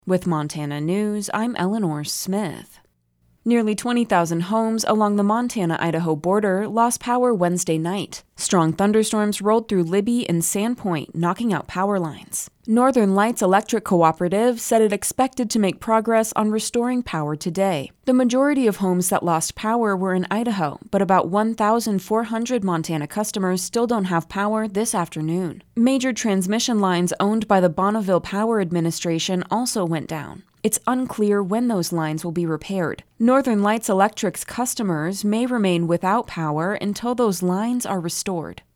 With Montana News, I'm Eleanor Smith. Nearly 20,000 homes along the Montana-Idaho border lost power Wednesday night. Strong thunderstorms rolled through Libby and Sandpoint, knocking out power lines. Northern Lights Electric Cooperative said it expected to make progress on restoring power today. The majority of homes that lost power were in Idaho, but about 1,400 Montana customers still don't have power this afternoon. Major transmission lines owned by the Bonneville Power Administration also went down. It's unclear when those lines will be repaired. Northern Lights Electric's customers may remain without power until those lines are restored.